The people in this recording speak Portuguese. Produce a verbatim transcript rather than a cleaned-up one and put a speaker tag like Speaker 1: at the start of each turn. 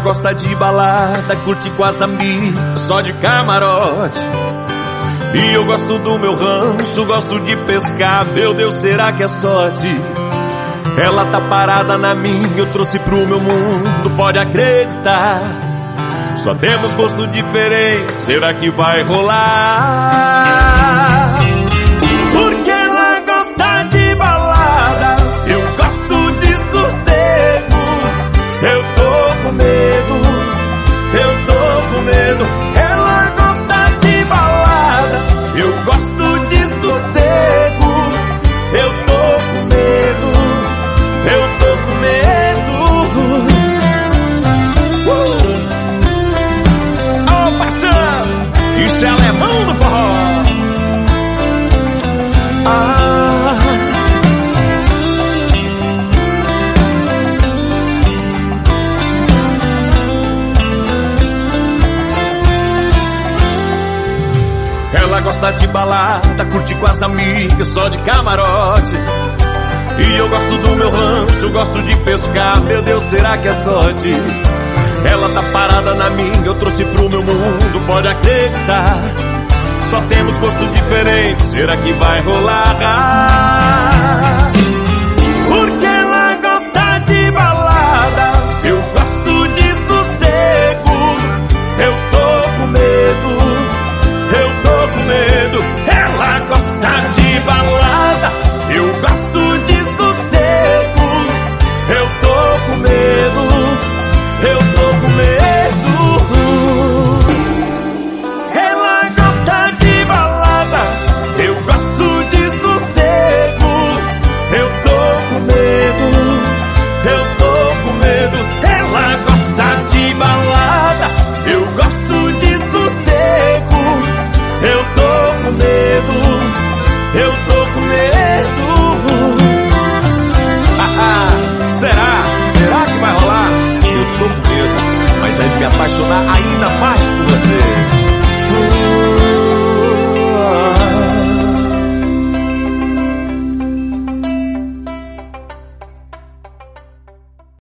Speaker 1: gosta de balada, curte com as amigas, só de camarote. E eu gosto do meu rancho, gosto de pescar. Meu Deus, será que é sorte? Ela tá parada na minha, eu trouxe pro meu mundo, pode acreditar. Só temos gosto diferente, será que vai rolar? Porque ela gosta de balada, eu gosto de sossego. Eu tô com medo, eu tô com medo. Ela gosta de balada, eu gosto de sossego. Eu tô com medo, eu tô com medo. uh! Ô paixão, isso é alemão do forró. Ah. Ela gosta de balada, curte com as amigas, só de camarote. E eu gosto do meu rancho, gosto de pescar. Meu Deus, será que é sorte? Ela tá parada na minha, eu trouxe pro meu mundo, pode acreditar. Só temos gosto diferente, será que vai rolar?